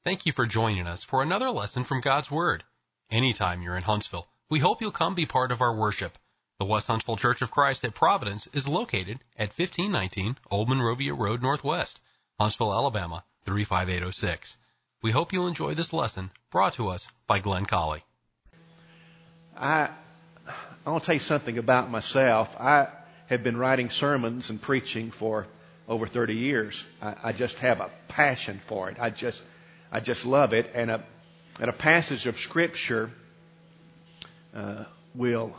Thank you for joining us for another lesson from God's Word. Anytime you're in Huntsville, we hope you'll come be part of our worship. The West Huntsville Church of Christ at Providence is located at 1519 Old Monrovia Road Northwest, Huntsville, Alabama, 35806. We hope you'll enjoy this lesson brought to us by Glenn Colley. I want to tell you something about myself. I have been writing sermons and preaching for over 30 years. I just have a passion for it. I just love it. And a passage of Scripture will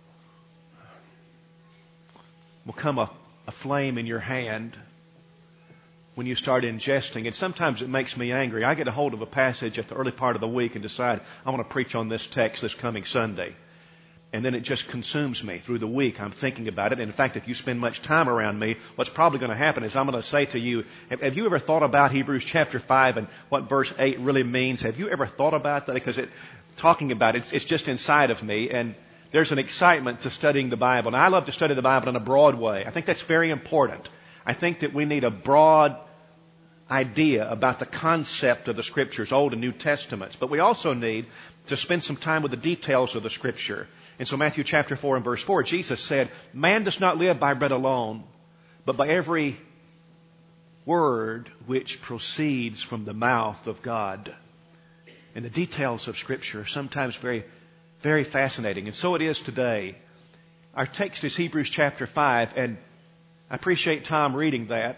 come a flame in your hand when you start ingesting it. Sometimes it makes me angry. I get a hold of a passage at the early part of the week and decide I want to preach on this text this coming Sunday. And then it just consumes me through the week. I'm thinking about it. And in fact, if you spend much time around me, what's probably going to happen is I'm going to say to you, have you ever thought about Hebrews chapter 5 and what verse 8 really means? Have you ever thought about that? Because talking about it, it's just inside of me. And there's an excitement to studying the Bible. And I love to study the Bible in a broad way. I think that's very important. I think that we need a broad idea about the concept of the Scriptures, Old and New Testaments. But we also need to spend some time with the details of the Scripture. And so Matthew chapter 4 and verse 4, Jesus said, "Man does not live by bread alone, but by every word which proceeds from the mouth of God." And the details of Scripture are sometimes very, very fascinating. And so it is today. Our text is Hebrews chapter 5, and I appreciate Tom reading that.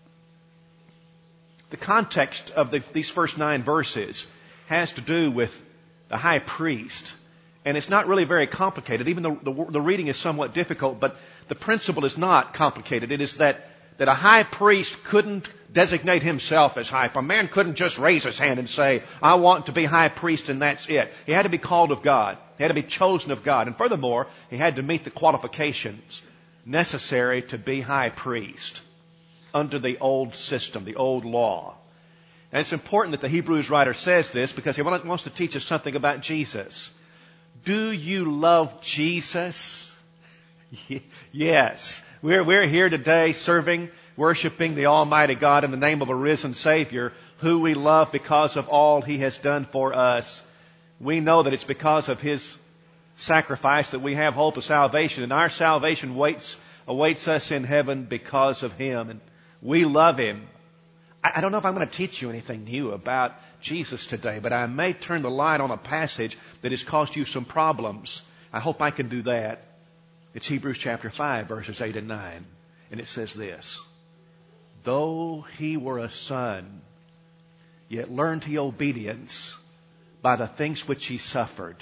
The context of these first 9 verses has to do with the high priest. And it's not really very complicated. Even the reading is somewhat difficult, but the principle is not complicated. It is that a high priest couldn't designate himself as high. A man couldn't just raise his hand and say, "I want to be high priest," and that's it. He had to be called of God. He had to be chosen of God. And furthermore, he had to meet the qualifications necessary to be high priest under the old system, the old law. And it's important that the Hebrews writer says this because he wants to teach us something about Jesus. Do you love Jesus? Yes. We're here today serving, worshiping the Almighty God in the name of a risen Savior who we love because of all He has done for us. We know that it's because of His sacrifice that we have hope of salvation, and our salvation awaits us in heaven because of Him, and we love Him. I don't know if I'm going to teach you anything new about Jesus today, but I may turn the light on a passage that has caused you some problems. I hope I can do that. It's Hebrews chapter 5, verses 8 and 9. And it says this: "Though He were a son, yet learned He obedience by the things which He suffered.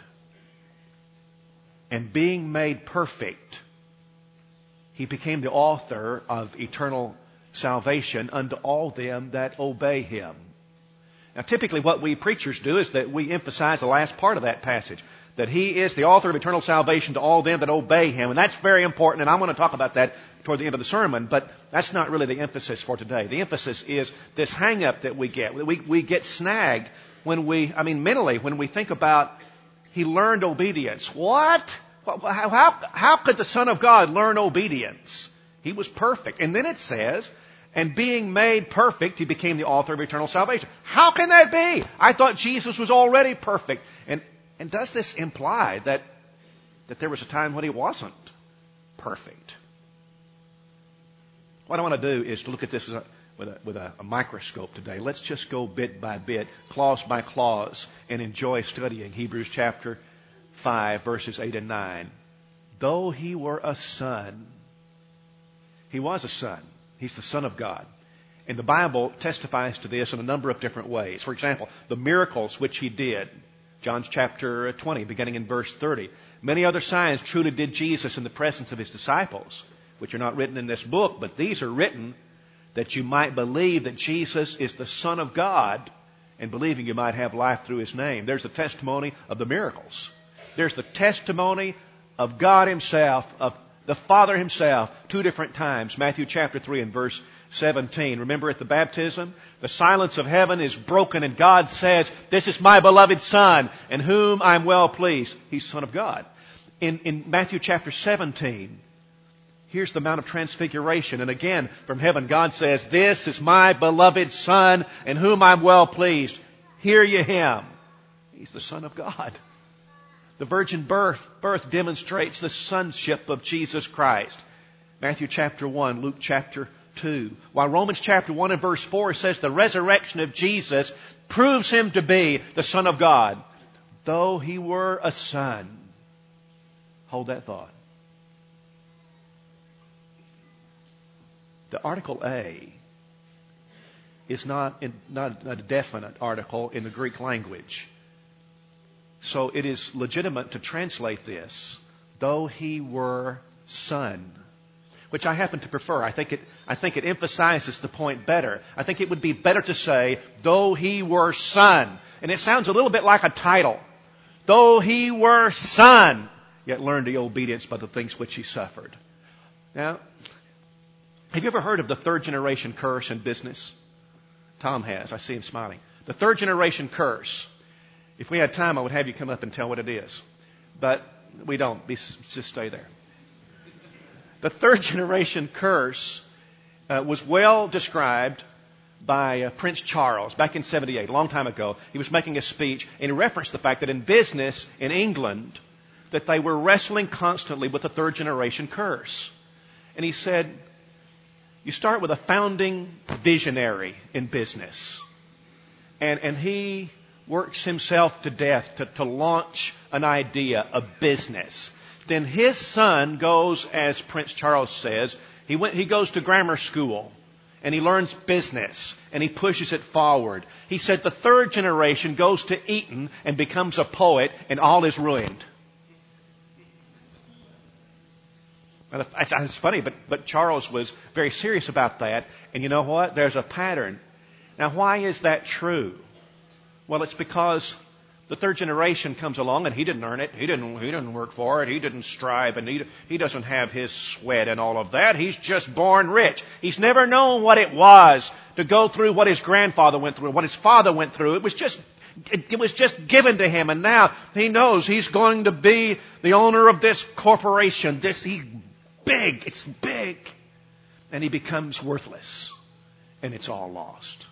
And being made perfect, He became the author of eternal salvation unto all them that obey Him." Now, typically what we preachers do is that we emphasize the last part of that passage, that He is the author of eternal salvation to all them that obey Him. And that's very important, and I'm going to talk about that toward the end of the sermon, but that's not really the emphasis for today. The emphasis is this hang-up that we get. We get snagged mentally, when we think about He learned obedience. What? How could the Son of God learn obedience? He was perfect. And then it says, and being made perfect, He became the author of eternal salvation. How can that be? I thought Jesus was already perfect. And does this imply that there was a time when He wasn't perfect? What I want to do is to look at this with a microscope today. Let's just go bit by bit, clause by clause, and enjoy studying Hebrews chapter 5, verses 8 and 9. Though He were a son, He was a son. He's the Son of God. And the Bible testifies to this in a number of different ways. For example, the miracles which He did. John chapter 20, beginning in verse 30. Many other signs truly did Jesus in the presence of His disciples, which are not written in this book, but these are written that you might believe that Jesus is the Son of God, and believing you might have life through His name. There's the testimony of the miracles. There's the testimony of God Himself, of the Father Himself, 2 different times. Matthew chapter 3 and verse 17. Remember at the baptism, the silence of heaven is broken and God says, "This is my beloved Son, in whom I'm well pleased." He's Son of God. In Matthew chapter 17, here's the Mount of Transfiguration. And again, from heaven, God says, "This is my beloved Son, in whom I'm well pleased." Hear ye him. He's the Son of God. The virgin birth demonstrates the sonship of Jesus Christ. Matthew chapter 1, Luke chapter 2. While Romans chapter 1 and verse 4 says the resurrection of Jesus proves him to be the Son of God, though he were a son. Hold that thought. The article A is not a definite article in the Greek language. So it is legitimate to translate this, though he were son, which I happen to prefer. I think it emphasizes the point better. I think it would be better to say, though he were son. And it sounds a little bit like a title. Though he were son, yet learned the obedience by the things which he suffered. Now, have you ever heard of the third generation curse in business? Tom has. I see him smiling. The third generation curse. If we had time, I would have you come up and tell what it is. But we don't. Just stay there. The third generation curse was well described by Prince Charles back in 78, a long time ago. He was making a speech and he referenced the fact that in business in England that they were wrestling constantly with the third generation curse. And he said, you start with a founding visionary in business. And he works himself to death to launch an idea, a business. Then his son goes, as Prince Charles says, he goes to grammar school and he learns business and he pushes it forward. He said the third generation goes to Eton and becomes a poet and all is ruined. It's funny, but Charles was very serious about that. And you know what? There's a pattern. Now, why is that true? Well, it's because the third generation comes along and he didn't earn it. He didn't work for it. He didn't strive, and he doesn't have his sweat and all of that. He's just born rich. He's never known what it was to go through what his grandfather went through, what his father went through. It was just given to him, and now he knows he's going to be the owner of this corporation. It's big, and he becomes worthless, and it's all lost.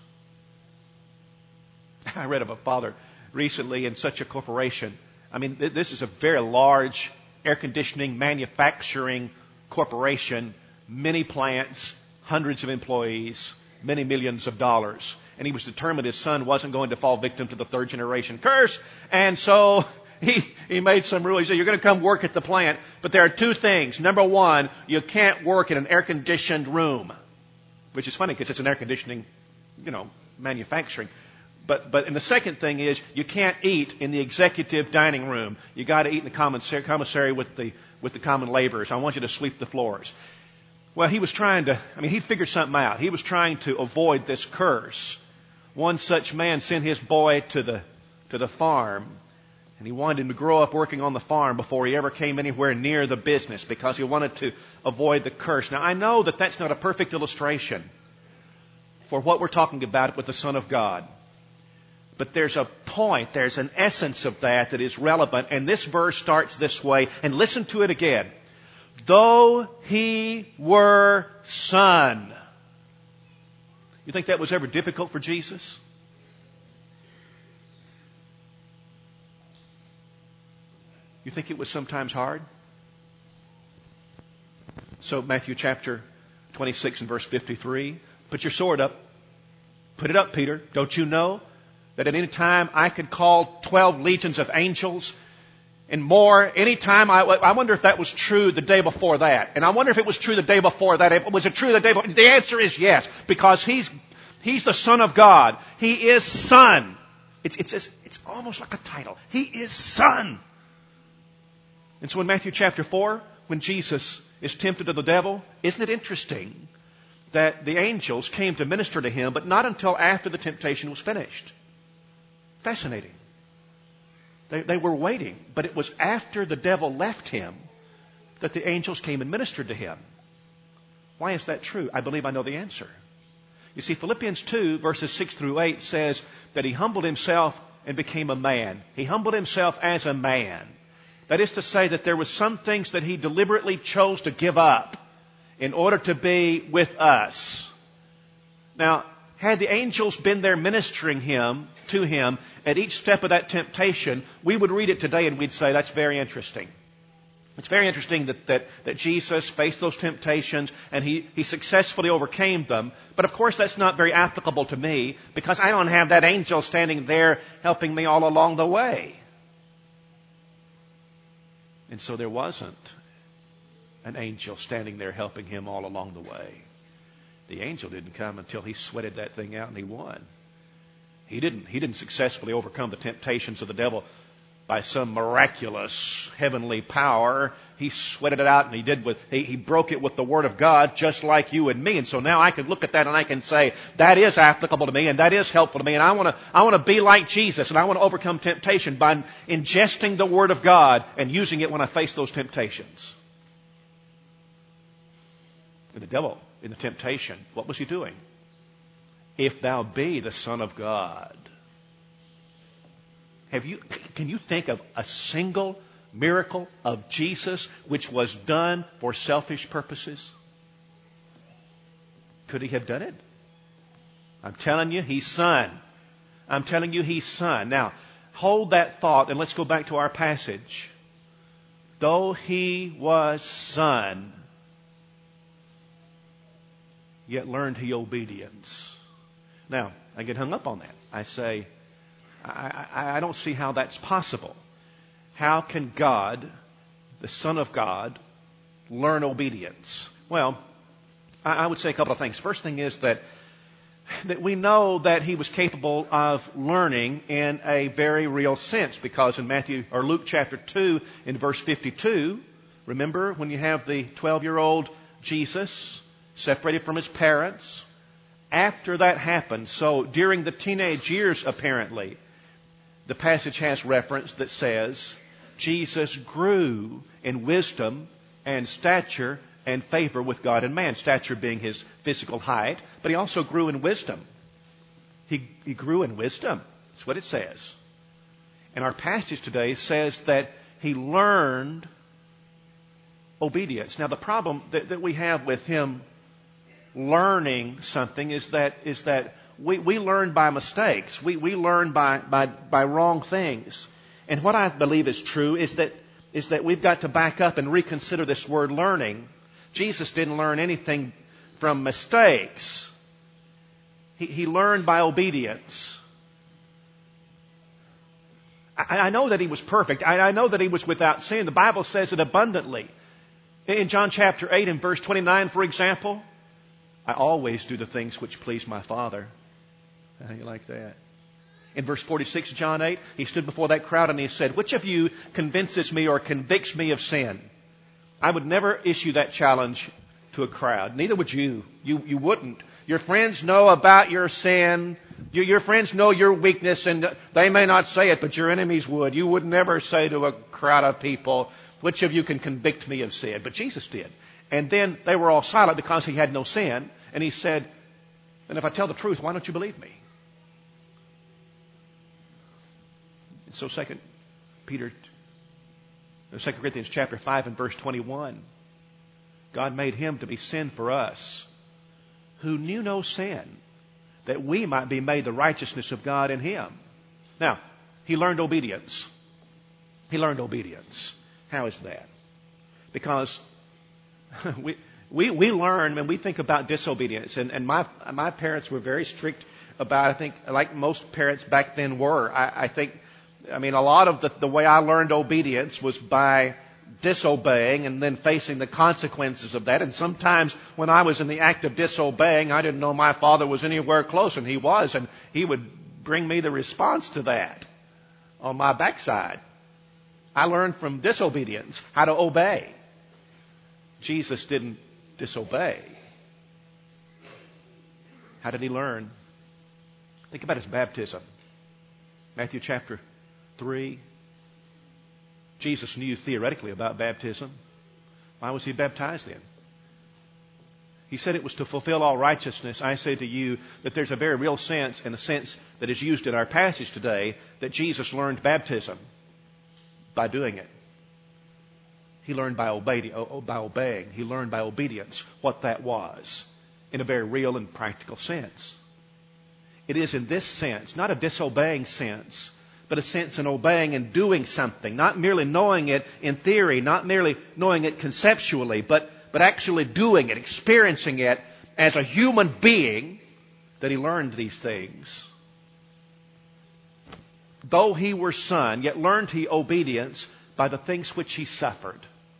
I read of a father recently in such a corporation. I mean, this is a very large air conditioning manufacturing corporation, many plants, hundreds of employees, many millions of dollars. And he was determined his son wasn't going to fall victim to the third generation curse. And so he made some rules. He said, you're going to come work at the plant, but there are two things. Number one, you can't work in an air conditioned room, which is funny because it's an air conditioning, manufacturing. But and the second thing is you can't eat in the executive dining room. You got to eat in the commissary with the common laborers. I want you to sweep the floors. Well, he figured something out. He was trying to avoid this curse. One such man sent his boy to the farm, and he wanted him to grow up working on the farm before he ever came anywhere near the business because he wanted to avoid the curse. Now, I know that that's not a perfect illustration for what we're talking about with the Son of God. But there's a point, there's an essence of that is relevant. And this verse starts this way. And listen to it again. Though he were son. You think that was ever difficult for Jesus? You think it was sometimes hard? So Matthew chapter 26 and verse 53. Put your sword up. Put it up, Peter. Don't you know that at any time I could call 12 legions of angels and more? Any time I wonder if that was true the day before that. And I wonder if it was true the day before that. Was it true the day before? The answer is yes, because he's the Son of God. He is Son. It's almost like a title. He is Son. And so in Matthew chapter 4, when Jesus is tempted of the devil, isn't it interesting that the angels came to minister to him, but not until after the temptation was finished? Fascinating. They were waiting, but it was after the devil left him that the angels came and ministered to him. Why is that true? I believe I know the answer. You see, Philippians 2, verses 6 through 8 says that he humbled himself and became a man. He humbled himself as a man. That is to say that there were some things that he deliberately chose to give up in order to be with us. Now, had the angels been there ministering to him at each step of that temptation, we would read it today and we'd say, that's very interesting. It's very interesting that Jesus faced those temptations and he successfully overcame them. But of course that's not very applicable to me because I don't have that angel standing there helping me all along the way. And so there wasn't an angel standing there helping him all along the way. The angel didn't come until he sweated that thing out and he won. He didn't successfully overcome the temptations of the devil by some miraculous heavenly power. He sweated it out and he broke it with the Word of God just like you and me. And so now I can look at that and I can say, that is applicable to me and that is helpful to me. And I want to be like Jesus and I want to overcome temptation by ingesting the Word of God and using it when I face those temptations. And the devil, in the temptation, what was he doing? If thou be the Son of God. Can you think of a single miracle of Jesus which was done for selfish purposes? Could he have done it? I'm telling you, he's Son. I'm telling you, he's Son. Now, hold that thought and let's go back to our passage. Though he was Son, yet learned he obedience. Now, I get hung up on that. I say, I don't see how that's possible. How can God, the Son of God, learn obedience? Well, I would say a couple of things. First thing is that we know that he was capable of learning in a very real sense because in Luke chapter 2 in verse 52, remember when you have the 12-year-old Jesus separated from his parents. After that happened, so during the teenage years apparently, the passage has reference that says, Jesus grew in wisdom and stature and favor with God and man. Stature being his physical height, but he also grew in wisdom. He grew in wisdom. That's what it says. And our passage today says that he learned obedience. Now the problem that we have with him learning something is that we learn by mistakes. We learn by wrong things. And what I believe is true is that we've got to back up and reconsider this word learning. Jesus didn't learn anything from mistakes. He learned by obedience. I know that he was perfect. I know that he was without sin. The Bible says it abundantly. In John chapter 8 and verse 29, for example, I always do the things which please my Father. How do you like that? In verse 46 of John 8, he stood before that crowd and he said, which of you convinces me or convicts me of sin? I would never issue that challenge to a crowd. Neither would you. You wouldn't. Your friends know about your sin. Your friends know your weakness and they may not say it, but your enemies would. You would never say to a crowd of people, which of you can convict me of sin? But Jesus did. And then they were all silent because he had no sin. And he said, and if I tell the truth, why don't you believe me? And so 2 Corinthians chapter 5 and verse 21, God made him to be sin for us who knew no sin, that we might be made the righteousness of God in him. Now, he learned obedience. He learned obedience. How is that? Because we learn when we think about disobedience, and my parents were very strict about, I think, like most parents back then were. I mean, a lot of the way I learned obedience was by disobeying and then facing the consequences of that. And sometimes when I was in the act of disobeying, I didn't know my father was anywhere close, and he was, and he would bring me the response to that on my backside. I learned from disobedience how to obey. Jesus didn't disobey. How did he learn? Think about his baptism. Matthew chapter 3. Jesus knew theoretically about baptism. Why was he baptized then? He said it was to fulfill all righteousness. I say to you that there's a very real sense, and a sense that is used in our passage today, that Jesus learned baptism by doing it. He learned by obeying. He learned by obedience what that was in a very real and practical sense. it is in this sense, not a disobeying sense, but a sense in obeying and doing something, not merely knowing it in theory, not merely knowing it conceptually, but actually doing it, experiencing it as a human being, that he learned these things. Though he were son, yet learned he obedience by the things which he suffered.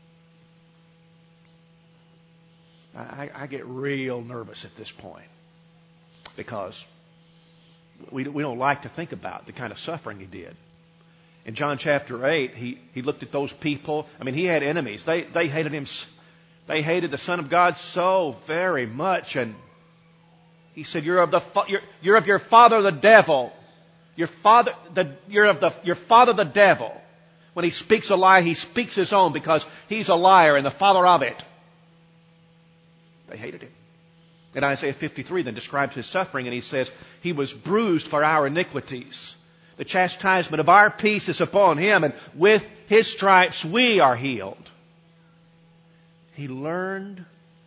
I get real nervous at this point because we don't like to think about the kind of suffering he did. In John chapter 8, he looked at those people. I mean, he had enemies. They hated him. They hated the Son of God so very much. And he said, you're of your father the devil. You're of your father the devil. When he speaks a lie, he speaks his own because he's a liar and the father of it. They hated him. And Isaiah 53 then describes his suffering, and he says, he was bruised for our iniquities. The chastisement of our peace is upon him, and with his stripes we are healed. He learned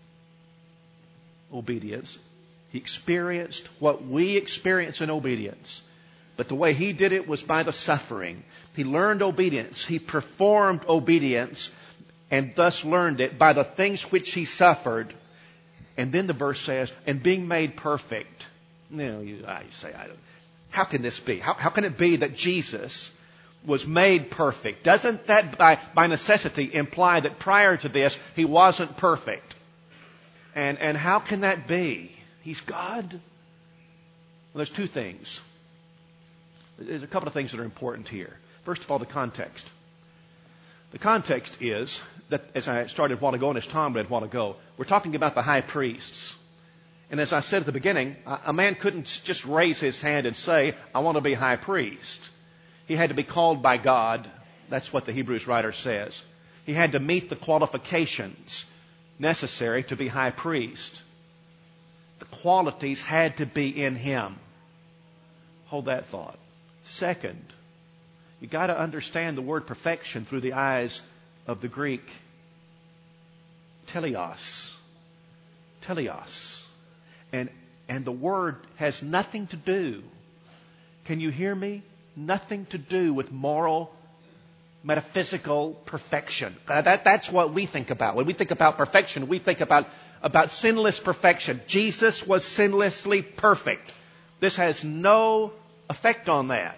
obedience. He experienced what we experience in obedience. But the way he did it was by the suffering. He learned obedience. He performed obedience, and thus learned it by the things which he suffered. And then the verse says, and being made perfect. You say, how can this be? How can it be that Jesus was made perfect? Doesn't that by necessity imply that prior to this he wasn't perfect? And how can that be? He's God. Well, there's two things. There's a couple of things that are important here. First of all, the context. The context is that, as I started a while ago and as Tom read a while ago, we're talking about the high priests. And as I said at the beginning, a man couldn't just raise his hand and say, I want to be high priest. He had to be called by God. That's what the Hebrews writer says. He had to meet the qualifications necessary to be high priest. The qualities had to be in him. Hold that thought. Second, you got to understand the word perfection through the eyes of the Greek. Teleos. Teleos. And the word has nothing to do, can you hear me? Nothing to do with moral, metaphysical perfection. That's what we think about. When we think about perfection, we think about sinless perfection. Jesus was sinlessly perfect. This has no effect on that.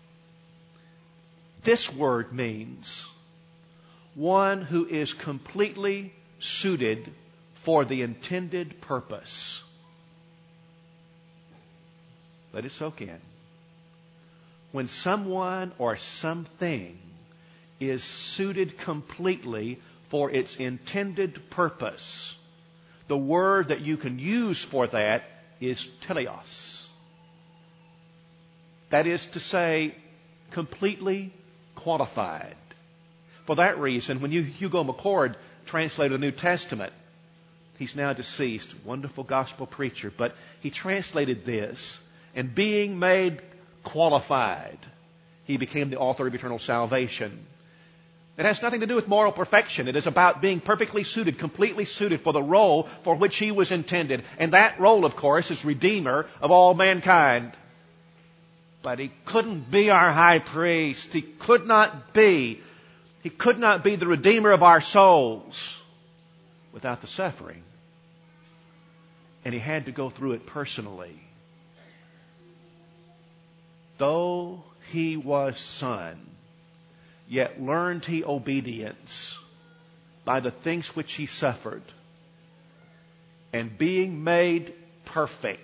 This word means one who is completely suited for the intended purpose. Let it soak in. When someone or something is suited completely for its intended purpose, the word that you can use for that is teleos. That is to say, completely qualified. For that reason, when Hugo McCord translated the New Testament, he's now deceased, wonderful gospel preacher, but he translated this, and being made qualified, he became the author of eternal salvation. It has nothing to do with moral perfection. It is about being perfectly suited, completely suited for the role for which he was intended. And that role, of course, is Redeemer of all mankind. But he couldn't be our high priest. He could not be the Redeemer of our souls without the suffering. And he had to go through it personally. Though he was Son, yet learned he obedience by the things which he suffered. And being made perfect,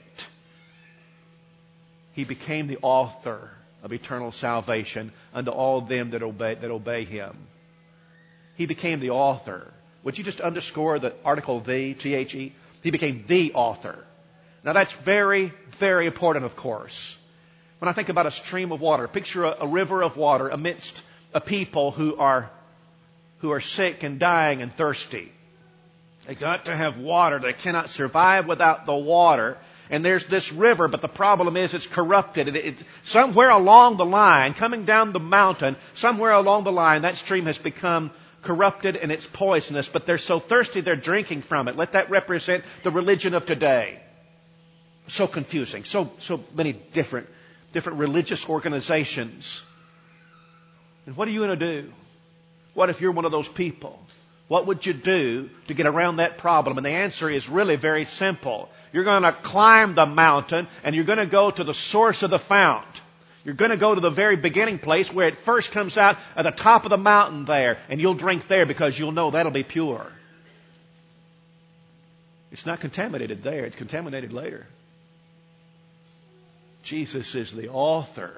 he became the author of eternal salvation unto all them that obey him. He became the author. Would you just underscore the article the, T-H-E? He became the author. Now that's very, very important, of course. When I think about a stream of water, picture a river of water amidst a people who are sick and dying and thirsty. They got to have water. They cannot survive without the water. And there's this river, but the problem is it's corrupted. It's somewhere along the line, coming down the mountain, somewhere along the line, that stream has become corrupted and it's poisonous. But they're so thirsty they're drinking from it. Let that represent the religion of today. so confusing. So many different religious organizations. And what are you going to do? What if you're one of those people? What would you do to get around that problem? And the answer is really very simple. You're going to climb the mountain and you're going to go to the source of the fount. You're going to go to the very beginning place where it first comes out at the top of the mountain there, and you'll drink there because you'll know that'll be pure. It's not contaminated there. It's contaminated later. Jesus is the author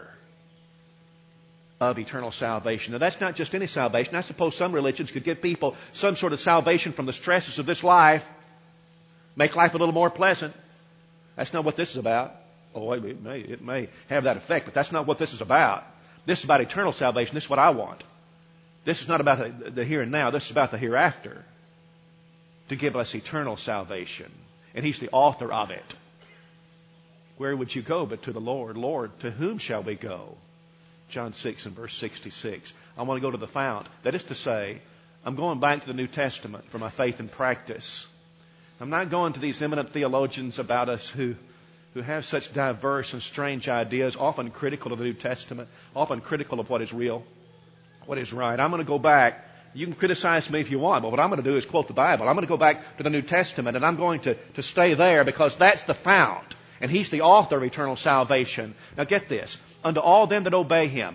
of eternal salvation. Now, that's not just any salvation. I suppose some religions could give people some sort of salvation from the stresses of this life, make life a little more pleasant. That's not what this is about. Oh, it may have that effect, but that's not what this is about. This is about eternal salvation. This is what I want. This is not about the here and now. This is about the hereafter, to give us eternal salvation. And He's the author of it. Where would you go but to the Lord? Lord, to whom shall we go? John 6 and verse 66. I want to go to the fount. That is to say, I'm going back to the New Testament for my faith and practice. I'm not going to these eminent theologians about us who have such diverse and strange ideas, often critical of the New Testament, often critical of what is real, what is right. I'm going to go back. You can criticize me if you want, but what I'm going to do is quote the Bible. I'm going to go back to the New Testament, and I'm going to stay there because that's the fount. And He's the author of eternal salvation. Now get this. Unto all them that obey Him.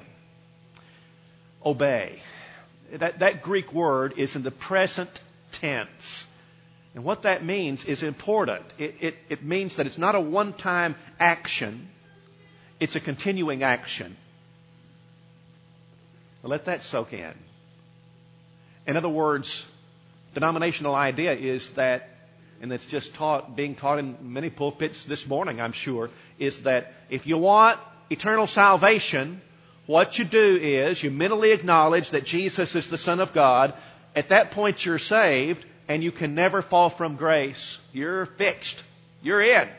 Obey. That Greek word is in the present tense. And what that means is important. It means that it's not a one-time action. It's a continuing action. Now let that soak in. In other words, denominational idea is that, and it's just being taught in many pulpits this morning, I'm sure, is that if you want eternal salvation, what you do is you mentally acknowledge that Jesus is the Son of God. At that point you're saved, and you can never fall from grace. You're fixed. You're in.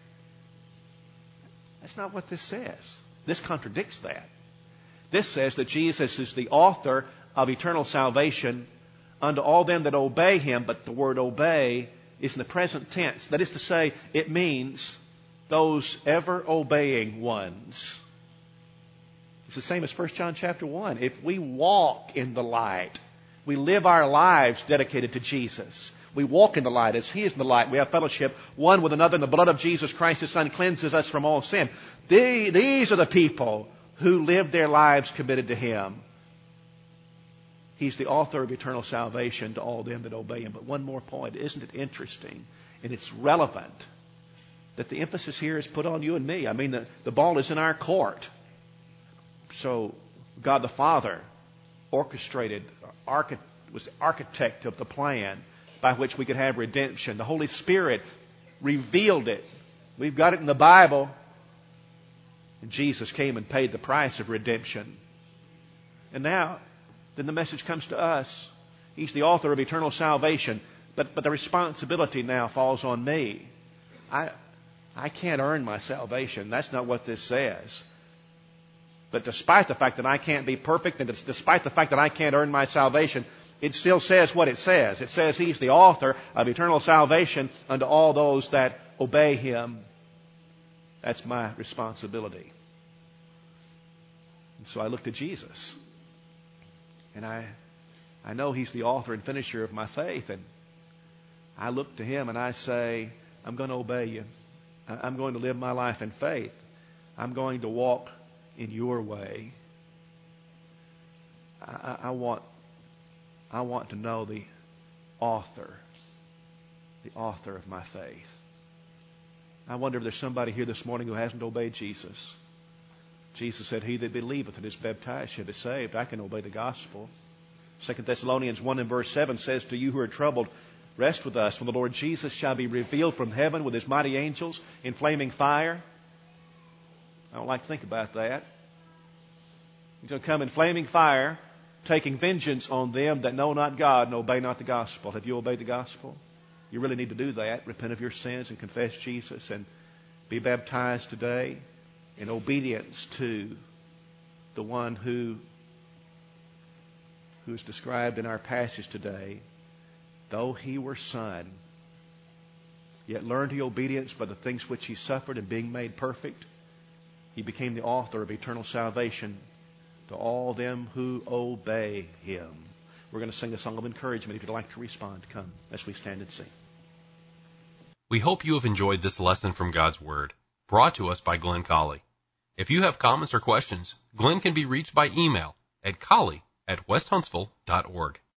That's not what this says. This contradicts that. This says that Jesus is the author of eternal salvation unto all them that obey Him, but the word obey is in the present tense. That is to say, it means those ever obeying ones. It's the same as 1 John chapter 1. If we walk in the light, we live our lives dedicated to Jesus. We walk in the light as He is in the light. We have fellowship one with another, and the blood of Jesus Christ, His Son, cleanses us from all sin. These are the people who live their lives committed to Him. He's the author of eternal salvation to all them that obey Him. But one more point. Isn't it interesting? And it's relevant that the emphasis here is put on you and me. I mean, the ball is in our court. So God the Father orchestrated, was the architect of the plan by which we could have redemption. The Holy Spirit revealed it. We've got it in the Bible. And Jesus came and paid the price of redemption. And now, then the message comes to us. He's the author of eternal salvation. But the responsibility now falls on me. I can't earn my salvation. That's not what this says. But despite the fact that I can't be perfect, and despite the fact that I can't earn my salvation, it still says what it says. It says He's the author of eternal salvation unto all those that obey Him. That's my responsibility. And so I look to Jesus. And I know He's the author and finisher of my faith. And I look to Him and I say, I'm going to obey You. I'm going to live my life in faith. I'm going to walk in Your way. I want to know the author of my faith. I wonder if there's somebody here this morning who hasn't obeyed Jesus. Jesus said, He that believeth and is baptized shall be saved. I can obey the gospel. 2 Thessalonians 1 and verse 7 says, To you who are troubled, rest with us when the Lord Jesus shall be revealed from heaven with His mighty angels in flaming fire. I don't like to think about that. He's going to come in flaming fire, taking vengeance on them that know not God and obey not the gospel. Have you obeyed the gospel? You really need to do that. Repent of your sins and confess Jesus and be baptized today in obedience to the one who is described in our passage today. Though He were Son, yet learned he obedience by the things which he suffered, and being made perfect, he became the author of eternal salvation to all them who obey him. We're going to sing a song of encouragement. If you'd like to respond, come as we stand and sing. We hope you have enjoyed this lesson from God's Word, brought to us by Glenn Colley. If you have comments or questions, Glenn can be reached by email at colley@westhuntsville.org.